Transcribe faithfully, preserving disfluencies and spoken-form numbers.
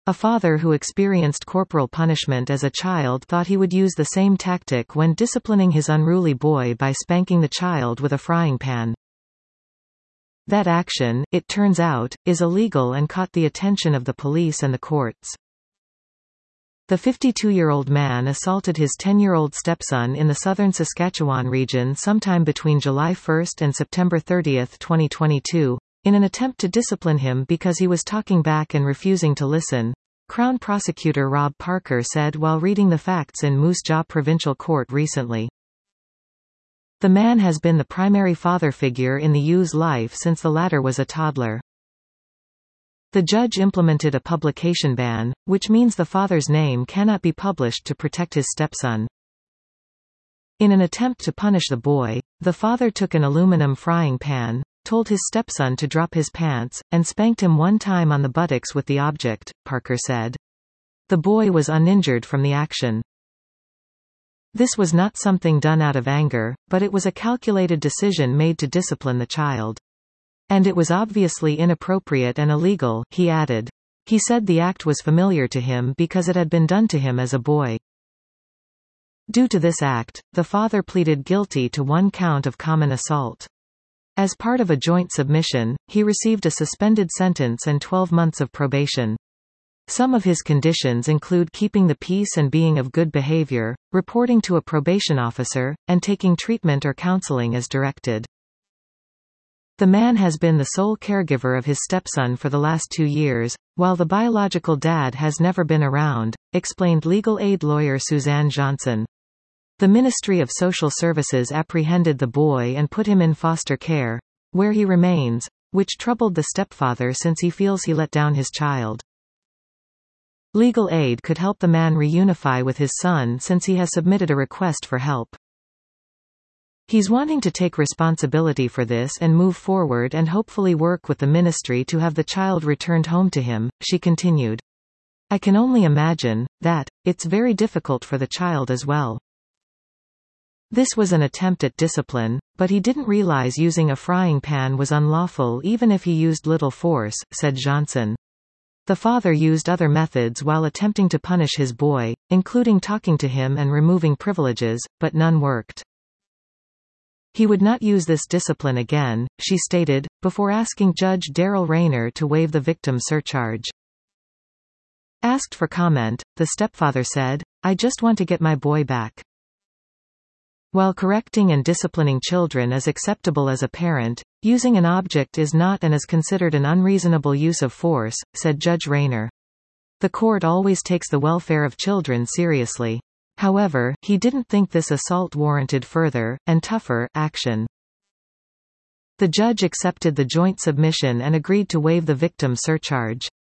A father who experienced corporal punishment as a child thought he would use the same tactic when disciplining his unruly boy by spanking the child with a frying pan. That action, it turns out, is illegal and caught the attention of the police and the courts. The fifty-two-year-old man assaulted his ten-year-old stepson in the southern Saskatchewan region sometime between July first and September thirtieth, twenty twenty-two, in an attempt to discipline him because he was talking back and refusing to listen, Crown Prosecutor Rob Parker said while reading the facts in Moose Jaw Provincial Court recently. The man has been the primary father figure in the youth's life since the latter was a toddler. The judge implemented a publication ban, which means the father's name cannot be published to protect his stepson. In an attempt to punish the boy, the father took an aluminum frying pan, told his stepson to drop his pants, and spanked him one time on the buttocks with the object, Parker said. The boy was uninjured from the action. This was not something done out of anger, but it was a calculated decision made to discipline the child. And it was obviously inappropriate and illegal, he added. He said the act was familiar to him because it had been done to him as a boy. Due to this act, the father pleaded guilty to one count of common assault. As part of a joint submission, he received a suspended sentence and twelve months of probation. Some of his conditions include keeping the peace and being of good behavior, reporting to a probation officer, and taking treatment or counseling as directed. The man has been the sole caregiver of his stepson for the last two years, while the biological dad has never been around, explained legal aid lawyer Suzanne Johnson. The Ministry of Social Services apprehended the boy and put him in foster care, where he remains, which troubled the stepfather since he feels he let down his child. Legal aid could help the man reunify with his son since he has submitted a request for help. He's wanting to take responsibility for this and move forward and hopefully work with the ministry to have the child returned home to him, she continued. I can only imagine that it's very difficult for the child as well. This was an attempt at discipline, but he didn't realize using a frying pan was unlawful even if he used little force, said Johnson. The father used other methods while attempting to punish his boy, including talking to him and removing privileges, but none worked. He would not use this discipline again, she stated, before asking Judge Daryl Rayner to waive the victim surcharge. Asked for comment, the stepfather said, I just want to get my boy back. While correcting and disciplining children is acceptable as a parent, using an object is not and is considered an unreasonable use of force, said Judge Rayner. The court always takes the welfare of children seriously. However, he didn't think this assault warranted further, and tougher, action. The judge accepted the joint submission and agreed to waive the victim surcharge.